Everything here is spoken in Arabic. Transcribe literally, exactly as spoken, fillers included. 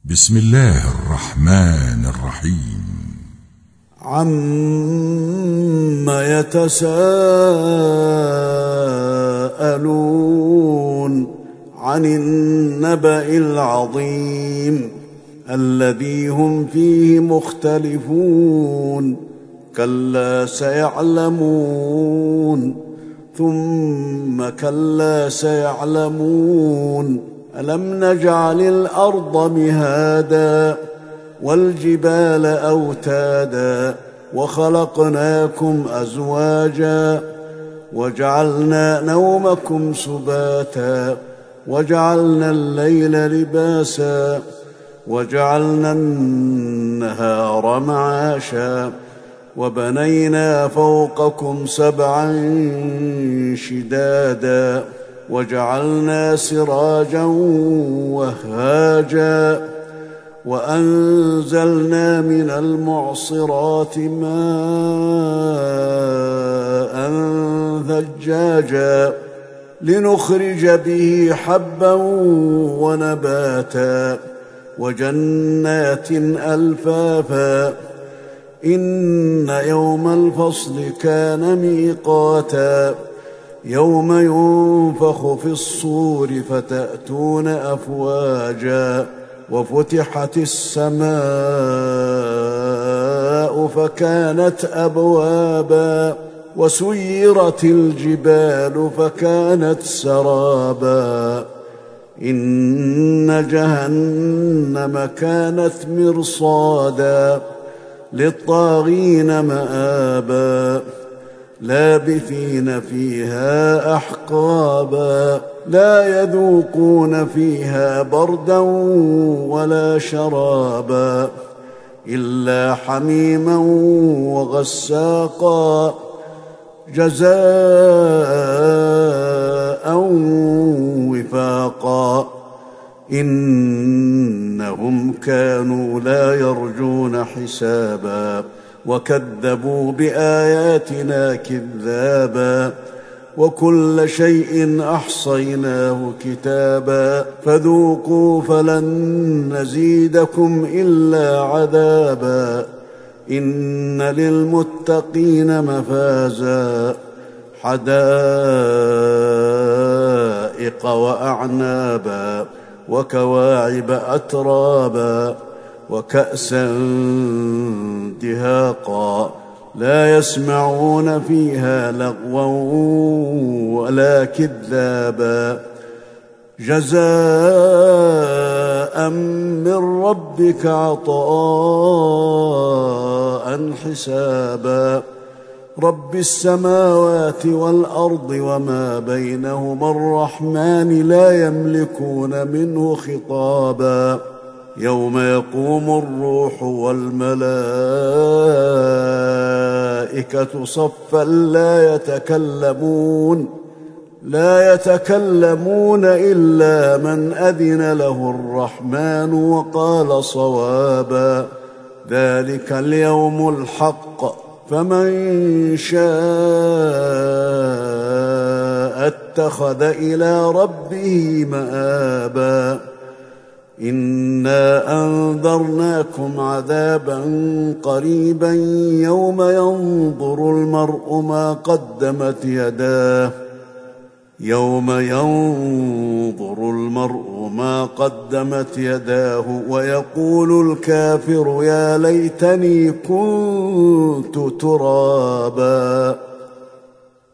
بسم الله الرحمن الرحيم. عم يتساءلون عن النبأ العظيم الذي هم فيه مختلفون كلا سيعلمون ثم كلا سيعلمون ألم نجعل الأرض مهادا والجبال أوتادا وخلقناكم أزواجا وجعلنا نومكم سباتا وجعلنا الليل لباسا وجعلنا النهار معاشا وبنينا فوقكم سبعا شدادا وجعلنا سراجا وهاجا وأنزلنا من المعصرات ماء ثجاجا لنخرج به حبا ونباتا وجنات ألفافا إن يوم الفصل كان ميقاتا يوم ينفخ في الصور فتأتون أفواجا وفتحت السماء فكانت أبوابا وسيرت الجبال فكانت سرابا إن جهنم كانت مرصادا للطاغين مآبا لابثين فيها أحقابا لا يذوقون فيها بردا ولا شرابا إلا حميما وغساقا جزاء وفاقا إنهم كانوا لا يرجون حسابا وكذبوا بآياتنا كذابا وكل شيء أحصيناه كتابا فذوقوا فلن نزيدكم إلا عذابا إن للمتقين مفازا حدائق وأعنابا وكواعب أترابا وكأسا دهاقا لا يسمعون فيها لغوا ولا كذابا جزاء من ربك عطاء حسابا رب السماوات والأرض وما بينهما الرحمن لا يملكون منه خطابا يوم يقوم الروح والملائكة صفا لا يتكلمون لا يتكلمون إلا من أذن له الرحمن وقال صوابا ذلك اليوم الحق فمن شاء اتخذ إلى ربه مآبا إنا أنذرناكم عذابا قريبا يوم ينظر المرء ما قدمت يداه يوم ينظر المرء ما قدمت يداه ويقول الكافر يا ليتني كنت ترابا.